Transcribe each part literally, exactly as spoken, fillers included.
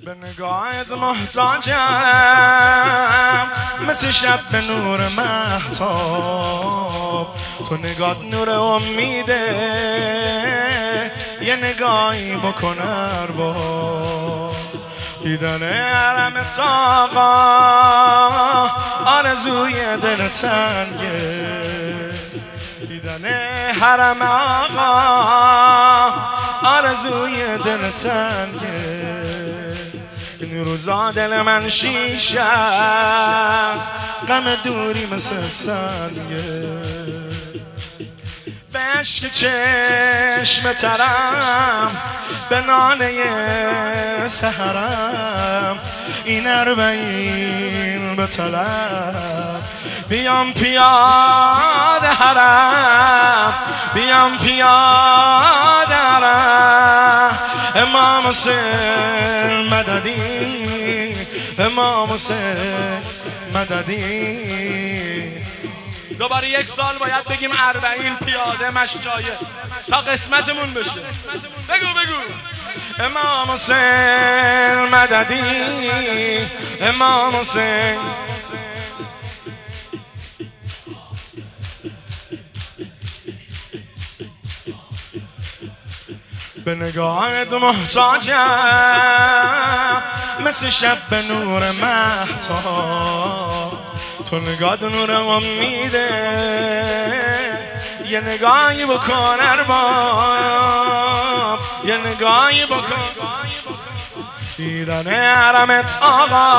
به نگاهت محتاجم مثل شب به نور مهتاب. تو نگات نور امیده، یه نگاهی بکن ارباب. دیدن حرمت آقا آرزوی دل تنگه. دیدن حرم آقا آرزوی دل تنگه. این روزا دل من شیشه است، غم دوری مثل سنگه. به عشق چشم ترم، به ناله سحرم، این اربعین به طلب. بیام پیاده حرم، بیام پیاده حرم. امام حسین مددی، امام حسین مددی. دوباره یک سال باید بگیم اربعین پیاده مشجایه تا قسمتمون بشه. بگو بگو امام حسین مددی، امام حسین. به نگاهت محتاجم مثل شب به نور مهتاب. تو نگاه نور امیده، یه نگاهی بکن ارباب، یه نگاهی بکن. دیدن حرمت آقا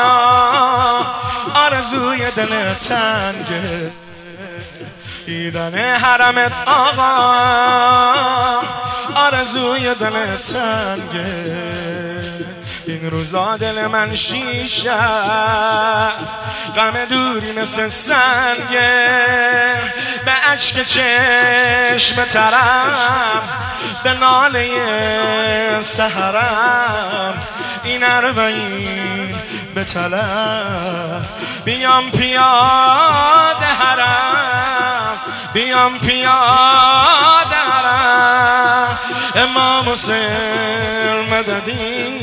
آرزوی دل تنگه. دیدن حرمت آقا آرزوی دل تنگه. این روزا دل من شیشه است، غم دوری مثل سنگه. به عشق چشم ترم، به ناله سحرم، این اربعین به طلب. بیام پیاده حرم، بیام پیاده حرم. امام حسین مددی.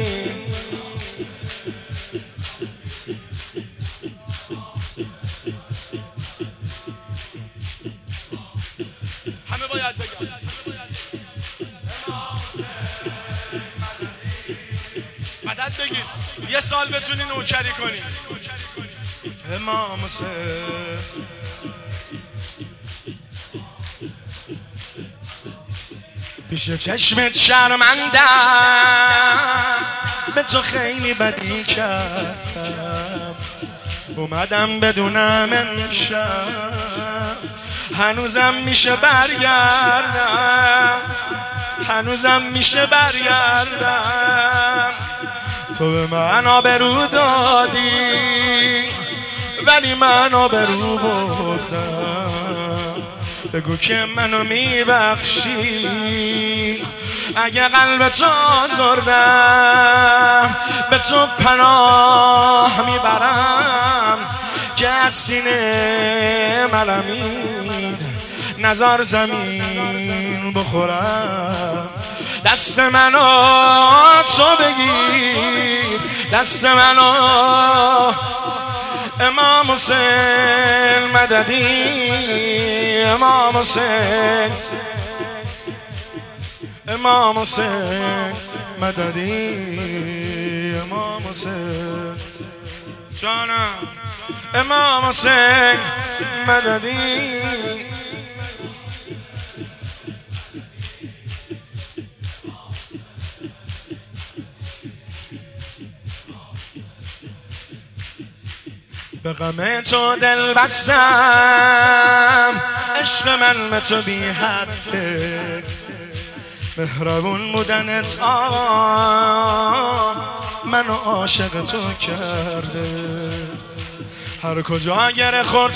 همه باید بگم مدد بگید، یه سال بتونی نوکری کنی. امام حسین پیش چشمت شرمندم، به تو خیلی بدی کردم. اومدم بدونم امشب هنوزم میشه برگردم، هنوزم میشه برگردم. تو به من آبرو دادی ولی من آبرو بردم. بگو که منو میبخشی اگه قلب تو آزردم. به تو پناه میبرم که از سینه ملامین نزار زمین بخورم. دست منو تو بگیر، دست منو. امام حسین مددی، امام حسین، امام حسین مددی، امام حسین جانم، امام حسین مددی. به غم تو دل بستم، عشق من به تو بی حده. مهربون بودنت آقا منو عاشق تو کرده. هر کجا گره خورد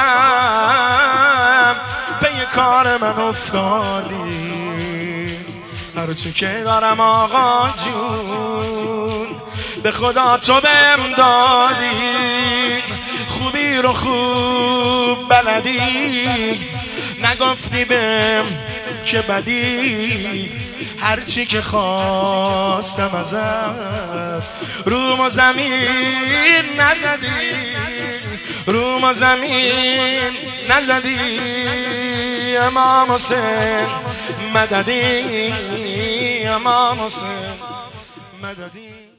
کارم پی کار من افتادی. هر چی که دارم آقا جون به خدا تو بهم دادی. خوبی رو خوب بلدی، نگفتی بهم که بدی. هرچی که خواستم ازت، روم و زمین نزدی، روم و زمین نزدی. امام حسین مددی، امام حسین مددی.